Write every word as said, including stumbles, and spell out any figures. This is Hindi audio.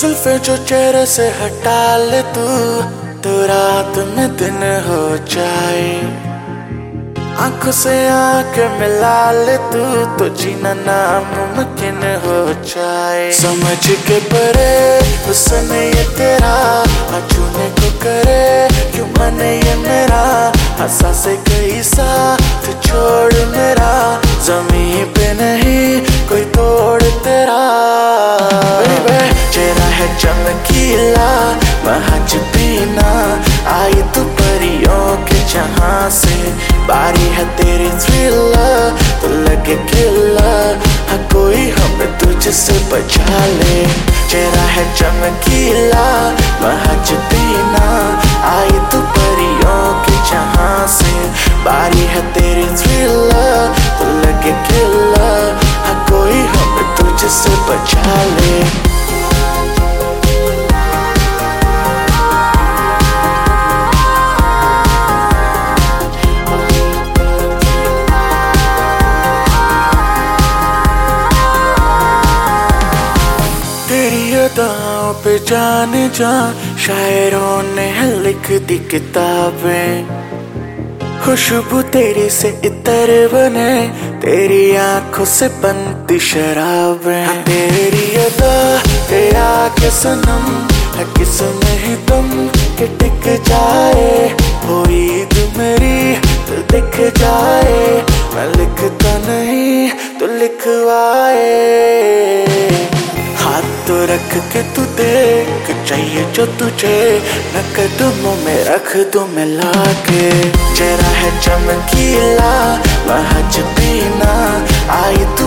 जुल्फे जो चेहरे से हटा ले तू, तो रात में दिन हो जाए। आंखों से आंख मिला ले तू, तो जीना नामुमकिन हो जाए। समझ के परे हुस्न ये तेरा, छूने को करे क्यों मन ये मेरा। हंसा से कई साथ छोड़ मेरा, जमीन पे नहीं कोई तोड़ तेरा। चेहरा है चमकीला महज पीना, आई तू परियों के जहां से। बारी है तेरी थ्रिलर तो लगे किलर, हाँ कोई हमें तुझसे बचा ले। चेहरा है चमकीला महज पीना, आई तू परियों के जहां से। बारी है तेरी थ्रिलर तो लगे किलर, हाँ कोई हमें तुझसे बचा ले। तेरी अदाओं पे जान जा शायरों ने लिख दी किताबें। खुशबू तेरी से इतर बने, तेरी आंखों से बनती शराबें। हाँ तेरी अदा तेरा के सनम है, किसमें ही तुम के टिक जाए। हो ईद मेरी तो दिख जाए, मैं लिखता नहीं तो लिखवाए। हाथ तो रख के तू देख, चाहिए जो तुझे न कदमों में रख दूं मैं लाके। चेहरा है चमकीला महज पीना, आई तू